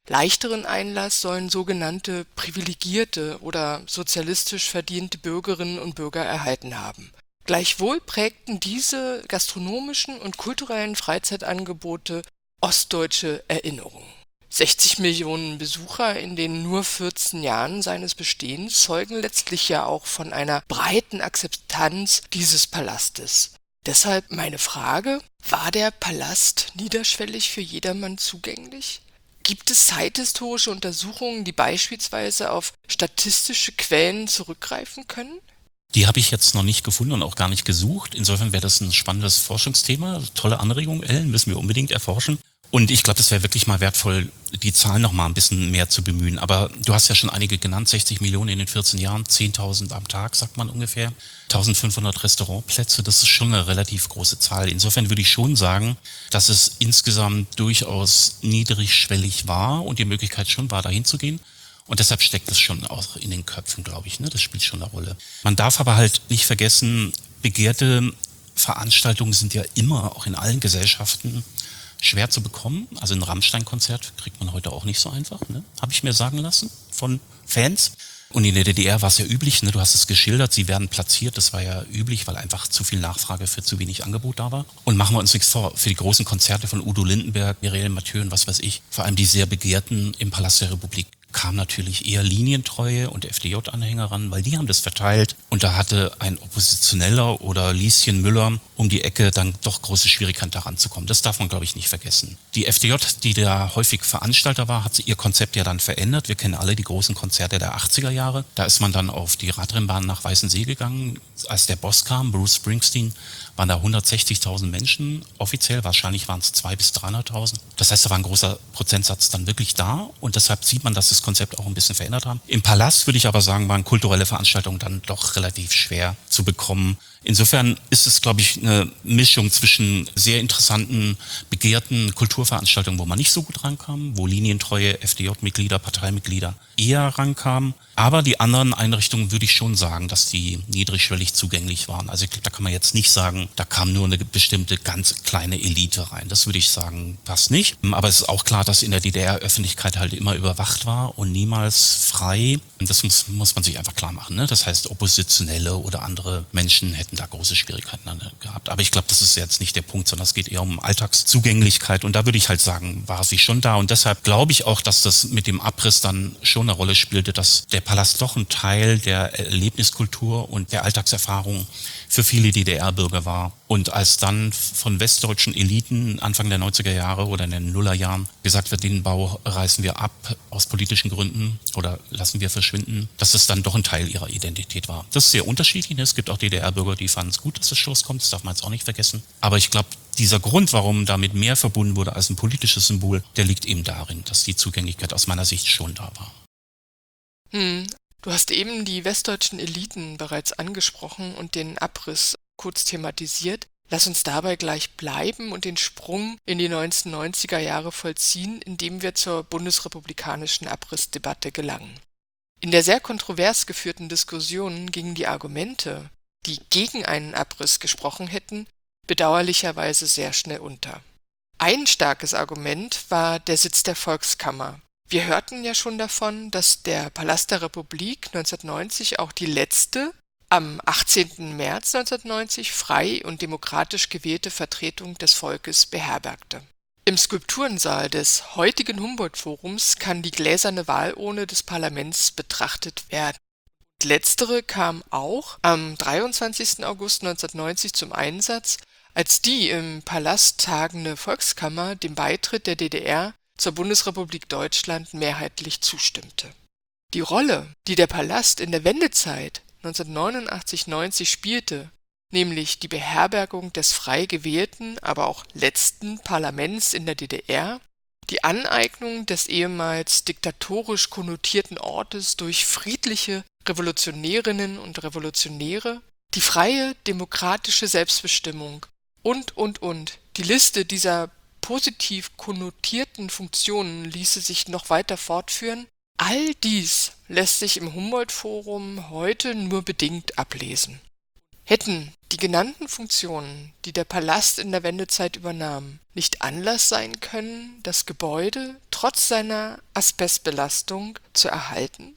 Leichteren Einlass sollen sogenannte privilegierte oder sozialistisch verdiente Bürgerinnen und Bürger erhalten haben. Gleichwohl prägten diese gastronomischen und kulturellen Freizeitangebote ostdeutsche Erinnerungen. 60 Millionen Besucher in den nur 14 Jahren seines Bestehens zeugen letztlich ja auch von einer breiten Akzeptanz dieses Palastes. Deshalb meine Frage: War der Palast niederschwellig für jedermann zugänglich? Gibt es zeithistorische Untersuchungen, die beispielsweise auf statistische Quellen zurückgreifen können? Die habe ich jetzt noch nicht gefunden und auch gar nicht gesucht. Insofern wäre das ein spannendes Forschungsthema. Tolle Anregung, Ellen, müssen wir unbedingt erforschen. Und ich glaube, das wäre wirklich mal wertvoll, die Zahlen noch mal ein bisschen mehr zu bemühen. Aber du hast ja schon einige genannt, 60 Millionen in den 14 Jahren, 10.000 am Tag, sagt man ungefähr. 1.500 Restaurantplätze, das ist schon eine relativ große Zahl. Insofern würde ich schon sagen, dass es insgesamt durchaus niedrigschwellig war und die Möglichkeit schon war, dahin zu gehen. Und deshalb steckt es schon auch in den Köpfen, glaube ich. Das spielt schon eine Rolle. Man darf aber halt nicht vergessen, begehrte Veranstaltungen sind ja immer, auch in allen Gesellschaften, schwer zu bekommen. Also ein Rammstein-Konzert kriegt man heute auch nicht so einfach, habe ich mir sagen lassen von Fans. Und in der DDR war es ja üblich, du hast es geschildert, sie werden platziert, das war ja üblich, weil einfach zu viel Nachfrage für zu wenig Angebot da war. Und machen wir uns nichts vor, für die großen Konzerte von Udo Lindenberg, Mireille Mathieu und was weiß ich, vor allem die sehr begehrten im Palast der Republik, kam natürlich eher Linientreue und FDJ-Anhänger ran, weil die haben das verteilt. Und da hatte ein Oppositioneller oder Lieschen Müller um die Ecke dann doch große Schwierigkeiten daran zu kommen. Das darf man, glaube ich, nicht vergessen. Die FDJ, die da häufig Veranstalter war, hat ihr Konzept ja dann verändert. Wir kennen alle die großen Konzerte der 80er Jahre. Da ist man dann auf die Radrennbahn nach Weißensee gegangen. Als der Boss kam, Bruce Springsteen, waren da 160.000 Menschen. Offiziell wahrscheinlich waren es 200.000 bis 300.000. Das heißt, da war ein großer Prozentsatz dann wirklich da. Und deshalb sieht man, dass das Konzept auch ein bisschen verändert haben. Im Palast, würde ich aber sagen, waren kulturelle Veranstaltungen dann doch relativ schwer zu bekommen. Insofern ist es, glaube ich, eine Mischung zwischen sehr interessanten, begehrten Kulturveranstaltungen, wo man nicht so gut rankam, wo linientreue FDJ-Mitglieder, Parteimitglieder eher rankamen. Aber die anderen Einrichtungen würde ich schon sagen, dass die niedrigschwellig zugänglich waren. Also ich glaube, da kann man jetzt nicht sagen, da kam nur eine bestimmte ganz kleine Elite rein. Das würde ich sagen, passt nicht. Aber es ist auch klar, dass in der DDR-Öffentlichkeit halt immer überwacht war und niemals frei. Und das muss man sich einfach klar machen. Das heißt, Oppositionelle oder andere Menschen hätten da große Schwierigkeiten gehabt. Aber ich glaube, das ist jetzt nicht der Punkt, sondern es geht eher um Alltagszugänglichkeit. Und da würde ich halt sagen, war sie schon da. Und deshalb glaube ich auch, dass das mit dem Abriss dann schon eine Rolle spielte, dass der Palast doch ein Teil der Erlebniskultur und der Alltagserfahrung für viele DDR-Bürger war. Und als dann von westdeutschen Eliten Anfang der 90er Jahre oder in den Nullerjahren gesagt wird, den Bau reißen wir ab aus politischen Gründen oder lassen wir verschwinden, dass es dann doch ein Teil ihrer Identität war. Das ist sehr unterschiedlich. Es gibt auch DDR-Bürger, die fanden es gut, dass das Schloss kommt. Das darf man jetzt auch nicht vergessen. Aber ich glaube, dieser Grund, warum damit mehr verbunden wurde als ein politisches Symbol, der liegt eben darin, dass die Zugänglichkeit aus meiner Sicht schon da war. Du hast eben die westdeutschen Eliten bereits angesprochen und den Abriss kurz thematisiert. Lass uns dabei gleich bleiben und den Sprung in die 1990er Jahre vollziehen, indem wir zur bundesrepublikanischen Abrissdebatte gelangen. In der sehr kontrovers geführten Diskussion gingen die Argumente, die gegen einen Abriss gesprochen hätten, bedauerlicherweise sehr schnell unter. Ein starkes Argument war der Sitz der Volkskammer. Wir hörten ja schon davon, dass der Palast der Republik 1990 auch die letzte, am 18. März 1990 frei und demokratisch gewählte Vertretung des Volkes beherbergte. Im Skulpturensaal des heutigen Humboldt-Forums kann die gläserne Wahlurne des Parlaments betrachtet werden. Letztere kam auch am 23. August 1990 zum Einsatz, als die im Palast tagende Volkskammer dem Beitritt der DDR zur Bundesrepublik Deutschland mehrheitlich zustimmte. Die Rolle, die der Palast in der Wendezeit 1989-90 spielte, nämlich die Beherbergung des frei gewählten, aber auch letzten Parlaments in der DDR, die Aneignung des ehemals diktatorisch konnotierten Ortes durch friedliche Revolutionärinnen und Revolutionäre, die freie demokratische Selbstbestimmung und. Die Liste dieser positiv konnotierten Funktionen ließe sich noch weiter fortführen. All dies lässt sich im Humboldt-Forum heute nur bedingt ablesen. Hätten die genannten Funktionen, die der Palast in der Wendezeit übernahm, nicht Anlass sein können, das Gebäude trotz seiner Asbestbelastung zu erhalten?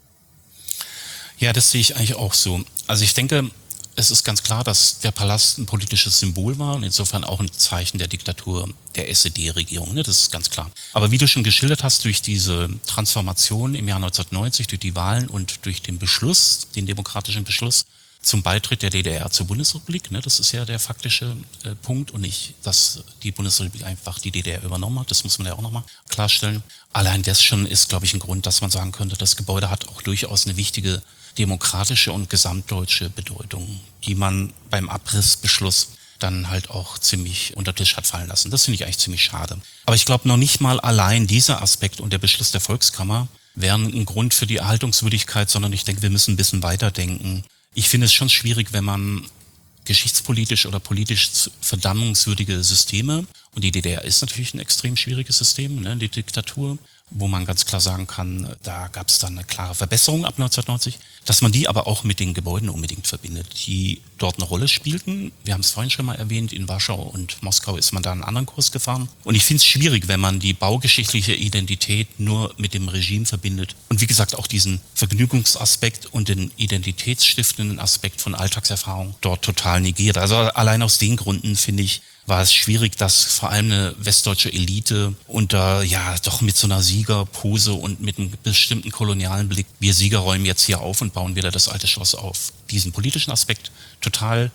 Ja, das sehe ich eigentlich auch so. Also ich denke, es ist ganz klar, dass der Palast ein politisches Symbol war und insofern auch ein Zeichen der Diktatur der SED-Regierung, ne? Das ist ganz klar. Aber wie du schon geschildert hast, durch diese Transformation im Jahr 1990, durch die Wahlen und durch den Beschluss, den demokratischen Beschluss zum Beitritt der DDR zur Bundesrepublik, ne? Das ist ja der faktische Punkt und nicht, dass die Bundesrepublik einfach die DDR übernommen hat. Das muss man ja auch nochmal klarstellen. Allein das schon ist, glaube ich, ein Grund, dass man sagen könnte, das Gebäude hat auch durchaus eine wichtige demokratische und gesamtdeutsche Bedeutung, die man beim Abrissbeschluss dann halt auch ziemlich unter den Tisch hat fallen lassen. Das finde ich eigentlich ziemlich schade. Aber ich glaube, noch nicht mal allein dieser Aspekt und der Beschluss der Volkskammer wären ein Grund für die Erhaltungswürdigkeit, sondern ich denke, wir müssen ein bisschen weiterdenken. Ich finde es schon schwierig, wenn man geschichtspolitisch oder politisch verdammungswürdige Systeme, und die DDR ist natürlich ein extrem schwieriges System, ne, die Diktatur, wo man ganz klar sagen kann, da gab es dann eine klare Verbesserung ab 1990, dass man die aber auch mit den Gebäuden unbedingt verbindet, die dort eine Rolle spielten. Wir haben es vorhin schon mal erwähnt, in Warschau und Moskau ist man da einen anderen Kurs gefahren. Und ich finde es schwierig, wenn man die baugeschichtliche Identität nur mit dem Regime verbindet. Und wie gesagt, auch diesen Vergnügungsaspekt und den identitätsstiftenden Aspekt von Alltagserfahrung dort total negiert. Also allein aus den Gründen, finde ich, war es schwierig, dass vor allem eine westdeutsche Elite unter, ja, doch mit so einer Siegerpose und mit einem bestimmten kolonialen Blick, wir Sieger räumen jetzt hier auf und bauen wieder das alte Schloss auf, diesen politischen Aspekt total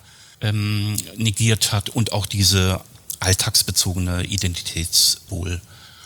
negiert hat und auch diese alltagsbezogene Identitätswohlwirkung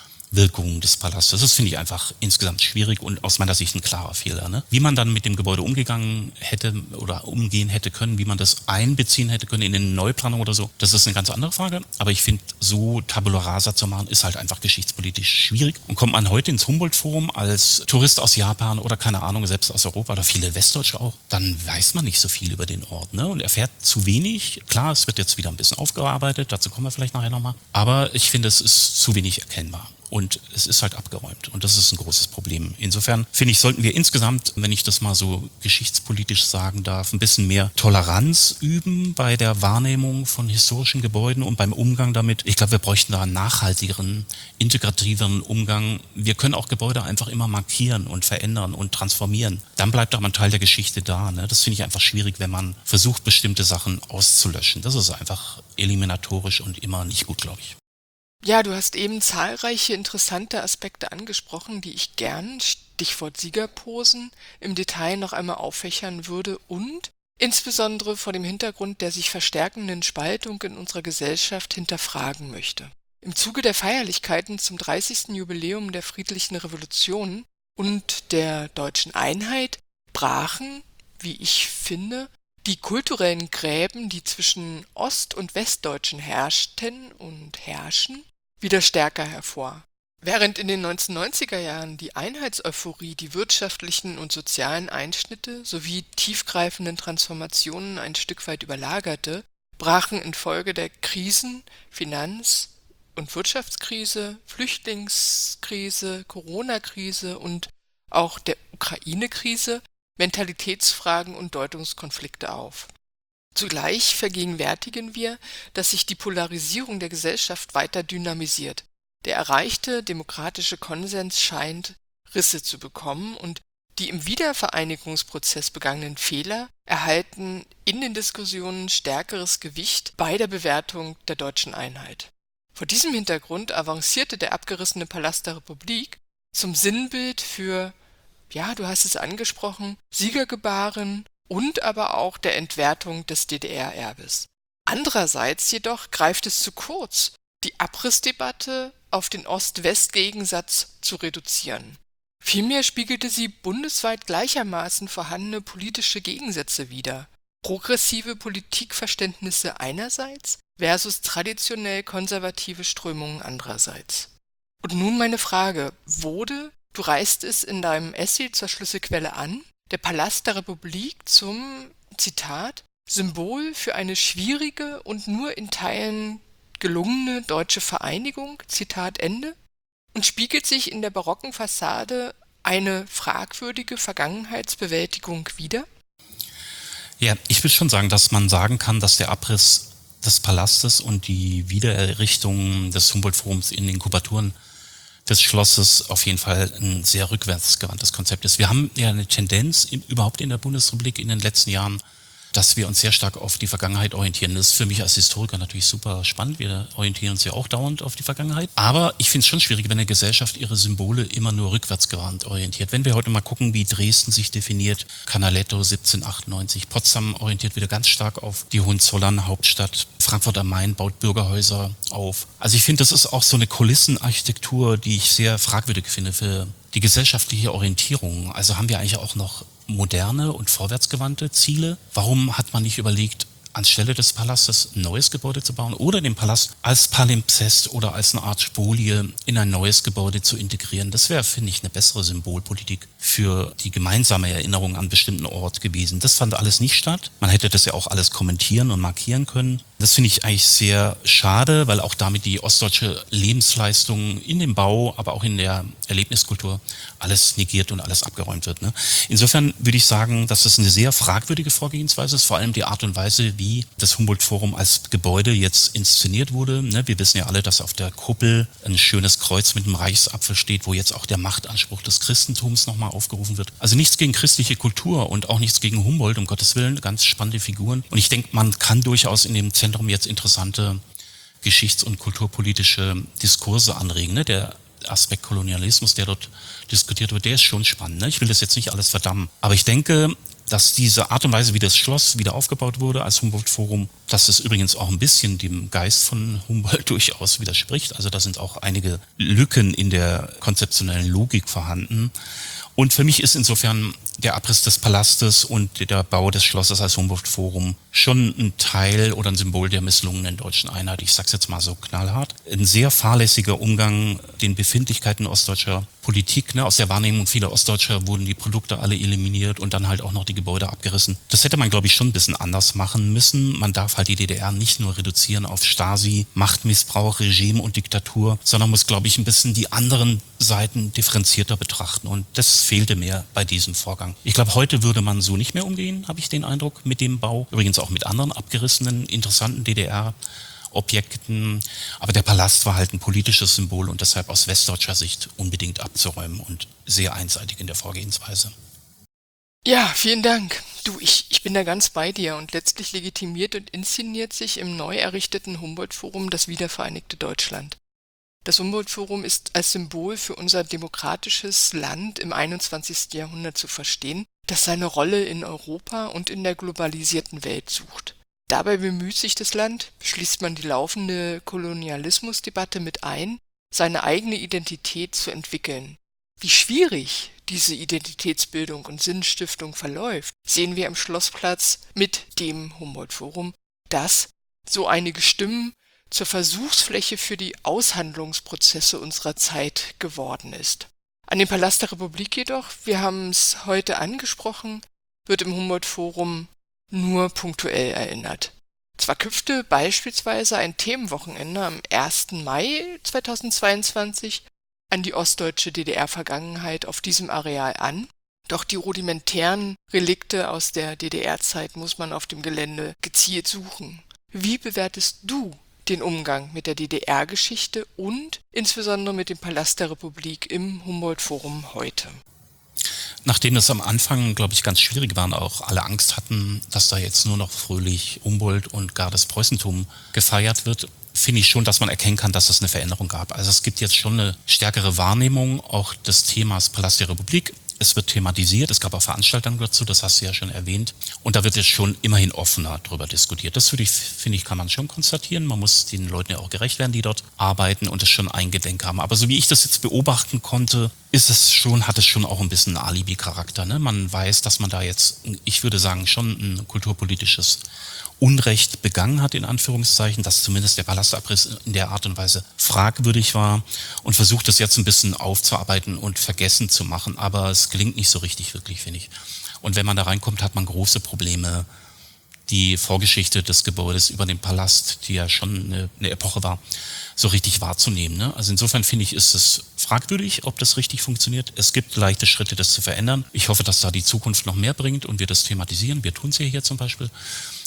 des Palastes. Das finde ich einfach insgesamt schwierig und aus meiner Sicht ein klarer Fehler. Ne? Wie man dann mit dem Gebäude umgegangen hätte oder umgehen hätte können, wie man das einbeziehen hätte können in eine Neuplanung oder so, das ist eine ganz andere Frage. Aber ich finde, so Tabula rasa zu machen, ist halt einfach geschichtspolitisch schwierig. Und kommt man heute ins Humboldt-Forum als Tourist aus Japan oder keine Ahnung, selbst aus Europa oder viele Westdeutsche auch, dann weiß man nicht so viel über den Ort, ne? Und erfährt zu wenig. Klar, es wird jetzt wieder ein bisschen aufgearbeitet, dazu kommen wir vielleicht nachher nochmal. Aber ich finde, es ist zu wenig erkennbar. Und es ist halt abgeräumt. Und das ist ein großes Problem. Insofern finde ich, sollten wir insgesamt, wenn ich das mal so geschichtspolitisch sagen darf, ein bisschen mehr Toleranz üben bei der Wahrnehmung von historischen Gebäuden und beim Umgang damit. Ich glaube, wir bräuchten da einen nachhaltigeren, integrativeren Umgang. Wir können auch Gebäude einfach immer markieren und verändern und transformieren. Dann bleibt aber ein Teil der Geschichte da. Ne? Das finde ich einfach schwierig, wenn man versucht, bestimmte Sachen auszulöschen. Das ist einfach eliminatorisch und immer nicht gut, glaube ich. Ja, du hast eben zahlreiche interessante Aspekte angesprochen, die ich gern, Stichwort Siegerposen, im Detail noch einmal auffächern würde und insbesondere vor dem Hintergrund der sich verstärkenden Spaltung in unserer Gesellschaft hinterfragen möchte. Im Zuge der Feierlichkeiten zum 30. Jubiläum der Friedlichen Revolution und der deutschen Einheit brachen, wie ich finde, die kulturellen Gräben, die zwischen Ost- und Westdeutschen herrschten und herrschen, wieder stärker hervor. Während in den 1990er Jahren die Einheitseuphorie die wirtschaftlichen und sozialen Einschnitte sowie tiefgreifenden Transformationen ein Stück weit überlagerte, brachen infolge der Krisen, Finanz- und Wirtschaftskrise, Flüchtlingskrise, Corona-Krise und auch der Ukraine-Krise Mentalitätsfragen und Deutungskonflikte auf. Zugleich vergegenwärtigen wir, dass sich die Polarisierung der Gesellschaft weiter dynamisiert. Der erreichte demokratische Konsens scheint Risse zu bekommen und die im Wiedervereinigungsprozess begangenen Fehler erhalten in den Diskussionen stärkeres Gewicht bei der Bewertung der deutschen Einheit. Vor diesem Hintergrund avancierte der abgerissene Palast der Republik zum Sinnbild für, ja, du hast es angesprochen, Siegergebaren und aber auch der Entwertung des DDR-Erbes. Andererseits jedoch greift es zu kurz, die Abrissdebatte auf den Ost-West-Gegensatz zu reduzieren. Vielmehr spiegelte sie bundesweit gleichermaßen vorhandene politische Gegensätze wider. Progressive Politikverständnisse einerseits versus traditionell konservative Strömungen andererseits. Und nun meine Frage, du reißt es in deinem Essay zur Schlüsselquelle an, der Palast der Republik zum, Zitat, Symbol für eine schwierige und nur in Teilen gelungene deutsche Vereinigung, Zitat Ende, und spiegelt sich in der barocken Fassade eine fragwürdige Vergangenheitsbewältigung wider? Ja, ich will schon sagen, dass man sagen kann, dass der Abriss des Palastes und die Wiedererrichtung des Humboldt-Forums in Inkubaturen des Schlosses auf jeden Fall ein sehr rückwärtsgewandtes Konzept ist. Wir haben ja eine Tendenz überhaupt in der Bundesrepublik in den letzten Jahren, dass wir uns sehr stark auf die Vergangenheit orientieren. Das ist für mich als Historiker natürlich super spannend. Wir orientieren uns ja auch dauernd auf die Vergangenheit. Aber ich finde es schon schwierig, wenn eine Gesellschaft ihre Symbole immer nur rückwärtsgewandt orientiert. Wenn wir heute mal gucken, wie Dresden sich definiert, Canaletto 1798, Potsdam orientiert wieder ganz stark auf die Hohenzollern Hauptstadt, Frankfurt am Main baut Bürgerhäuser auf. Also ich finde, das ist auch so eine Kulissenarchitektur, die ich sehr fragwürdig finde für die gesellschaftliche Orientierung. Also haben wir eigentlich auch noch moderne und vorwärtsgewandte Ziele? Warum hat man nicht überlegt, anstelle des Palastes ein neues Gebäude zu bauen oder den Palast als Palimpsest oder als eine Art Spolie in ein neues Gebäude zu integrieren? Das wäre, finde ich, eine bessere Symbolpolitik für die gemeinsame Erinnerung an einen bestimmten Ort gewesen. Das fand alles nicht statt. Man hätte das ja auch alles kommentieren und markieren können. Das finde ich eigentlich sehr schade, weil auch damit die ostdeutsche Lebensleistung in dem Bau, aber auch in der Erlebniskultur alles negiert und alles abgeräumt wird. Ne? Insofern würde ich sagen, dass das eine sehr fragwürdige Vorgehensweise ist, vor allem die Art und Weise, wie das Humboldt-Forum als Gebäude jetzt inszeniert wurde. Ne? Wir wissen ja alle, dass auf der Kuppel ein schönes Kreuz mit einem Reichsapfel steht, wo jetzt auch der Machtanspruch des Christentums nochmal aufgerufen wird. Also nichts gegen christliche Kultur und auch nichts gegen Humboldt, um Gottes Willen, ganz spannende Figuren. Und ich denke, man kann durchaus in dem Zentrum jetzt interessante geschichts- und kulturpolitische Diskurse anregen. Ne? Der Aspekt Kolonialismus, der dort diskutiert wird, der ist schon spannend. Ne? Ich will das jetzt nicht alles verdammen. Aber ich denke, dass diese Art und Weise, wie das Schloss wieder aufgebaut wurde als Humboldt-Forum, dass es übrigens auch ein bisschen dem Geist von Humboldt durchaus widerspricht. Also da sind auch einige Lücken in der konzeptionellen Logik vorhanden. Und für mich ist insofern der Abriss des Palastes und der Bau des Schlosses als Humboldt-Forum schon ein Teil oder ein Symbol der misslungenen deutschen Einheit. Ich sag's jetzt mal so knallhart. Ein sehr fahrlässiger Umgang den Befindlichkeiten ostdeutscher Politik. Ne? Aus der Wahrnehmung vieler Ostdeutscher wurden die Produkte alle eliminiert und dann halt auch noch die Gebäude abgerissen. Das hätte man, glaube ich, schon ein bisschen anders machen müssen. Man darf halt die DDR nicht nur reduzieren auf Stasi, Machtmissbrauch, Regime und Diktatur, sondern muss, glaube ich, ein bisschen die anderen Seiten differenzierter betrachten. Und das fehlte mir bei diesem Vorgang. Ich glaube, heute würde man so nicht mehr umgehen, habe ich den Eindruck, mit dem Bau. Übrigens auch mit anderen abgerissenen, interessanten DDR-Objekten. Aber der Palast war halt ein politisches Symbol und deshalb aus westdeutscher Sicht unbedingt abzuräumen und sehr einseitig in der Vorgehensweise. Ja, vielen Dank. Du, ich bin da ganz bei dir und letztlich legitimiert und inszeniert sich im neu errichteten Humboldt-Forum das wiedervereinigte Deutschland. Das Humboldt-Forum ist als Symbol für unser demokratisches Land im 21. Jahrhundert zu verstehen, das seine Rolle in Europa und in der globalisierten Welt sucht. Dabei bemüht sich das Land, schließt man die laufende Kolonialismusdebatte mit ein, seine eigene Identität zu entwickeln. Wie schwierig diese Identitätsbildung und Sinnstiftung verläuft, sehen wir am Schlossplatz mit dem Humboldt-Forum, das, so einige Stimmen, zur Versuchsfläche für die Aushandlungsprozesse unserer Zeit geworden ist. An den Palast der Republik jedoch, wir haben es heute angesprochen, wird im Humboldt-Forum nur punktuell erinnert. Zwar knüpfte beispielsweise ein Themenwochenende am 1. Mai 2022 an die ostdeutsche DDR-Vergangenheit auf diesem Areal an, doch die rudimentären Relikte aus der DDR-Zeit muss man auf dem Gelände gezielt suchen. Wie bewertest du den Umgang mit der DDR-Geschichte und insbesondere mit dem Palast der Republik im Humboldt-Forum heute? Nachdem das am Anfang, glaube ich, ganz schwierig war und auch alle Angst hatten, dass da jetzt nur noch fröhlich Humboldt und gar das Preußentum gefeiert wird, finde ich schon, dass man erkennen kann, dass es eine Veränderung gab. Also es gibt jetzt schon eine stärkere Wahrnehmung auch des Themas Palast der Republik. Es wird thematisiert, es gab auch Veranstaltungen dazu, das hast du ja schon erwähnt. Und da wird jetzt schon immerhin offener darüber diskutiert. Das finde ich, kann man schon konstatieren. Man muss den Leuten ja auch gerecht werden, die dort arbeiten und es schon eingedenk haben. Aber so wie ich das jetzt beobachten konnte, hat es schon auch ein bisschen einen Alibi-Charakter. Ne? Man weiß, dass man da jetzt, ich würde sagen, schon ein kulturpolitisches Unrecht begangen hat, in Anführungszeichen, dass zumindest der Palastabriss in der Art und Weise fragwürdig war und versucht das jetzt ein bisschen aufzuarbeiten und vergessen zu machen, aber es gelingt nicht so richtig wirklich, finde ich. Und wenn man da reinkommt, hat man große Probleme, die Vorgeschichte des Gebäudes über den Palast, die ja schon eine Epoche war, so richtig wahrzunehmen. Ne? Also insofern finde ich, ist es fragwürdig, ob das richtig funktioniert. Es gibt leichte Schritte, das zu verändern. Ich hoffe, dass da die Zukunft noch mehr bringt und wir das thematisieren. Wir tun es ja hier zum Beispiel.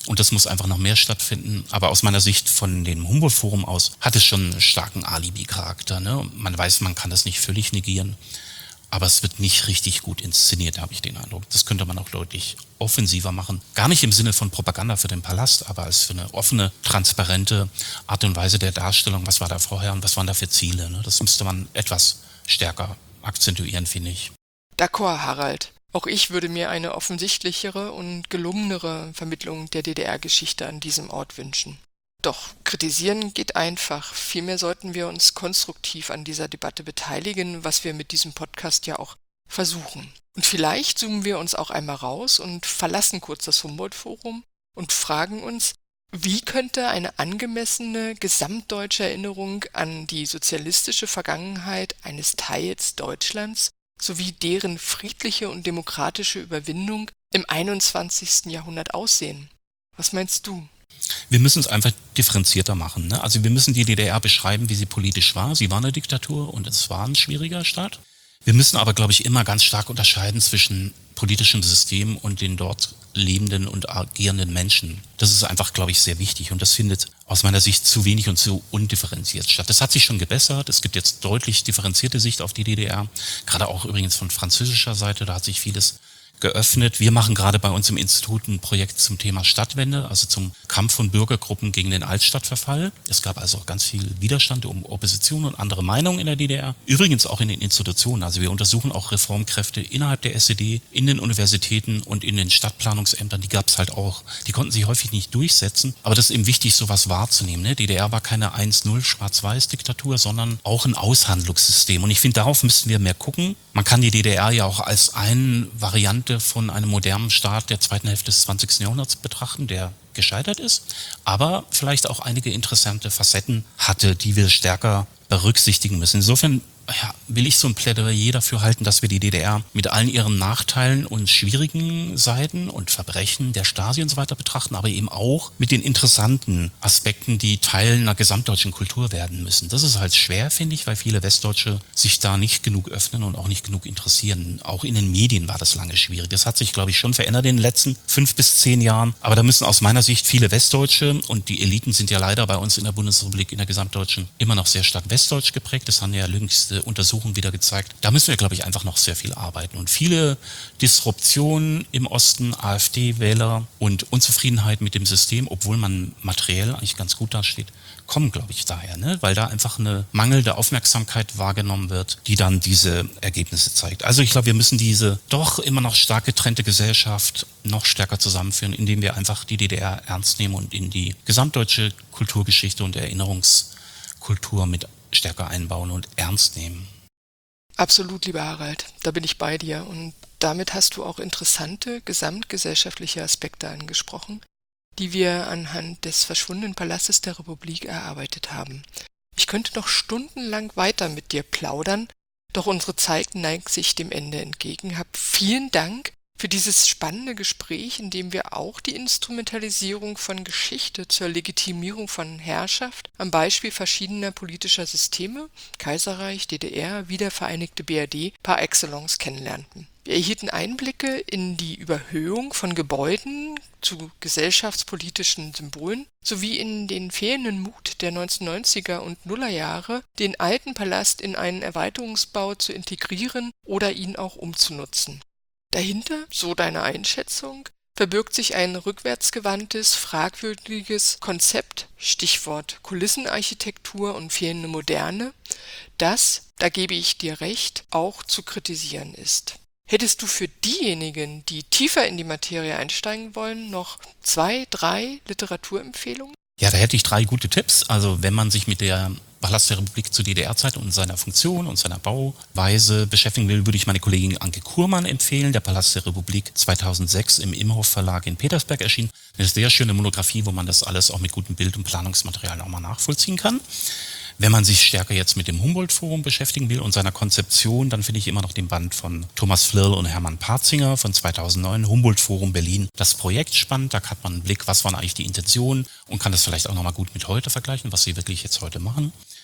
Und das muss einfach noch mehr stattfinden. Aber aus meiner Sicht von dem Humboldt-Forum aus hat es schon einen starken Alibi-Charakter. Ne? Man weiß, man kann das nicht völlig negieren. Aber es wird nicht richtig gut inszeniert, habe ich den Eindruck. Das könnte man auch deutlich offensiver machen. Gar nicht im Sinne von Propaganda für den Palast, aber als für eine offene, transparente Art und Weise der Darstellung. Was war da vorher und was waren da für Ziele? Ne? Das müsste man etwas stärker akzentuieren, finde ich. D'accord, Harald. Auch ich würde mir eine offensichtlichere und gelungenere Vermittlung der DDR-Geschichte an diesem Ort wünschen. Doch kritisieren geht einfach. Vielmehr sollten wir uns konstruktiv an dieser Debatte beteiligen, was wir mit diesem Podcast ja auch versuchen. Und vielleicht zoomen wir uns auch einmal raus und verlassen kurz das Humboldt-Forum und fragen uns, wie könnte eine angemessene gesamtdeutsche Erinnerung an die sozialistische Vergangenheit eines Teils Deutschlands sowie deren friedliche und demokratische Überwindung im 21. Jahrhundert aussehen? Was meinst du? Wir müssen es einfach differenzierter machen. Ne? Also wir müssen die DDR beschreiben, wie sie politisch war. Sie war eine Diktatur und es war ein schwieriger Staat. Wir müssen aber, glaube ich, immer ganz stark unterscheiden zwischen politischem System und den dort lebenden und agierenden Menschen. Das ist einfach, glaube ich, sehr wichtig und das findet aus meiner Sicht zu wenig und zu undifferenziert statt. Das hat sich schon gebessert. Es gibt jetzt deutlich differenzierte Sicht auf die DDR, gerade auch übrigens von französischer Seite. Da hat sich vieles geöffnet. Wir machen gerade bei uns im Institut ein Projekt zum Thema Stadtwende, also zum Kampf von Bürgergruppen gegen den Altstadtverfall. Es gab also auch ganz viel Widerstand um Opposition und andere Meinungen in der DDR. Übrigens auch in den Institutionen. Also wir untersuchen auch Reformkräfte innerhalb der SED, in den Universitäten und in den Stadtplanungsämtern. Die gab es halt auch. Die konnten sich häufig nicht durchsetzen. Aber das ist eben wichtig, sowas wahrzunehmen. Ne? DDR war keine 1-0 Schwarz-Weiß-Diktatur, sondern auch ein Aushandlungssystem. Und ich finde, darauf müssten wir mehr gucken. Man kann die DDR ja auch als eine Variante von einem modernen Staat der zweiten Hälfte des 20. Jahrhunderts betrachten, der gescheitert ist, aber vielleicht auch einige interessante Facetten hatte, die wir stärker berücksichtigen müssen. Insofern will ich so ein Plädoyer dafür halten, dass wir die DDR mit allen ihren Nachteilen und schwierigen Seiten und Verbrechen der Stasi und so weiter betrachten, aber eben auch mit den interessanten Aspekten, die Teil einer gesamtdeutschen Kultur werden müssen. Das ist halt schwer, finde ich, weil viele Westdeutsche sich da nicht genug öffnen und auch nicht genug interessieren. Auch in den Medien war das lange schwierig. Das hat sich, glaube ich, schon verändert in den letzten 5 bis 10 Jahren. Aber da müssen aus meiner Sicht viele Westdeutsche, und die Eliten sind ja leider bei uns in der Bundesrepublik, in der gesamtdeutschen, immer noch sehr stark westdeutsch geprägt. Das haben ja jüngste Untersuchungen wieder gezeigt. Da müssen wir, glaube ich, einfach noch sehr viel arbeiten. Und viele Disruptionen im Osten, AfD-Wähler und Unzufriedenheit mit dem System, obwohl man materiell eigentlich ganz gut dasteht, kommen, glaube ich, daher, ne? Weil da einfach eine mangelnde Aufmerksamkeit wahrgenommen wird, die dann diese Ergebnisse zeigt. Also ich glaube, wir müssen diese doch immer noch stark getrennte Gesellschaft noch stärker zusammenführen, indem wir einfach die DDR ernst nehmen und in die gesamtdeutsche Kulturgeschichte und Erinnerungskultur mit stärker einbauen und ernst nehmen. Absolut, lieber Harald, da bin ich bei dir. Und damit hast du auch interessante gesamtgesellschaftliche Aspekte angesprochen, die wir anhand des verschwundenen Palastes der Republik erarbeitet haben. Ich könnte noch stundenlang weiter mit dir plaudern, doch unsere Zeit neigt sich dem Ende entgegen. Hab vielen Dank für dieses spannende Gespräch, in dem wir auch die Instrumentalisierung von Geschichte zur Legitimierung von Herrschaft am Beispiel verschiedener politischer Systeme, Kaiserreich, DDR, wiedervereinigte BRD, par excellence kennenlernten. Wir erhielten Einblicke in die Überhöhung von Gebäuden zu gesellschaftspolitischen Symbolen sowie in den fehlenden Mut der 1990er und Nullerjahre, den alten Palast in einen Erweiterungsbau zu integrieren oder ihn auch umzunutzen. Dahinter, so deine Einschätzung, verbirgt sich ein rückwärtsgewandtes, fragwürdiges Konzept, Stichwort Kulissenarchitektur und fehlende Moderne, das, da gebe ich dir recht, auch zu kritisieren ist. Hättest du für diejenigen, die tiefer in die Materie einsteigen wollen, noch 2, 3 Literaturempfehlungen? Ja, da hätte ich 3 gute Tipps. Also wenn man sich mit der Palast der Republik zur DDR-Zeit und seiner Funktion und seiner Bauweise beschäftigen will, würde ich meine Kollegin Anke Kurmann empfehlen. Der Palast der Republik 2006 im Imhoff Verlag in Petersberg erschienen. Eine sehr schöne Monographie, wo man das alles auch mit gutem Bild- und Planungsmaterial auch mal nachvollziehen kann. Wenn man sich stärker jetzt mit dem Humboldt-Forum beschäftigen will und seiner Konzeption, dann finde ich immer noch den Band von Thomas Flirl und Hermann Parzinger von 2009, Humboldt-Forum Berlin. Das Projekt spannend, da hat man einen Blick, was waren eigentlich die Intentionen und kann das vielleicht auch nochmal gut mit heute vergleichen, was sie wirklich jetzt heute machen.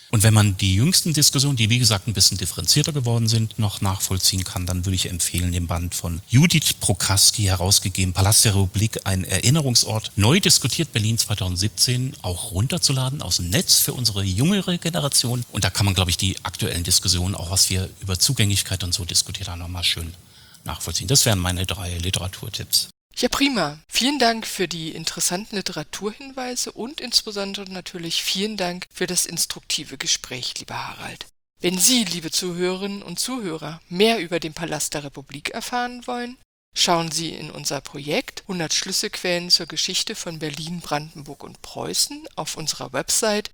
Und wenn man die jüngsten Diskussionen, die wie gesagt ein bisschen differenzierter geworden sind, noch nachvollziehen kann, dann würde ich empfehlen, den Band von Judith Prokaski herausgegeben, Palast der Republik, ein Erinnerungsort, neu diskutiert Berlin 2017, auch runterzuladen aus dem Netz für unsere jüngere Generation. Und da kann man, glaube ich, die aktuellen Diskussionen, auch was wir über Zugänglichkeit und so diskutiert haben, nochmal schön nachvollziehen. Das wären meine 3 Literaturtipps. Ja, prima. Vielen Dank für die interessanten Literaturhinweise und insbesondere natürlich vielen Dank für das instruktive Gespräch, lieber Harald. Wenn Sie, liebe Zuhörerinnen und Zuhörer, mehr über den Palast der Republik erfahren wollen, schauen Sie in unser Projekt 100 Schlüsselquellen zur Geschichte von Berlin, Brandenburg und Preußen auf unserer Website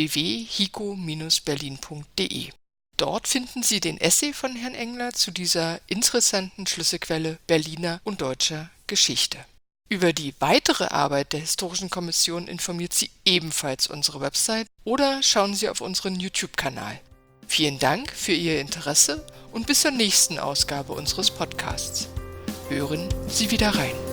www.hico-berlin.de. Dort finden Sie den Essay von Herrn Engler zu dieser interessanten Schlüsselquelle Berliner und deutscher Geschichte. Über die weitere Arbeit der Historischen Kommission informiert Sie ebenfalls unsere Website oder schauen Sie auf unseren YouTube-Kanal. Vielen Dank für Ihr Interesse und bis zur nächsten Ausgabe unseres Podcasts. Hören Sie wieder rein.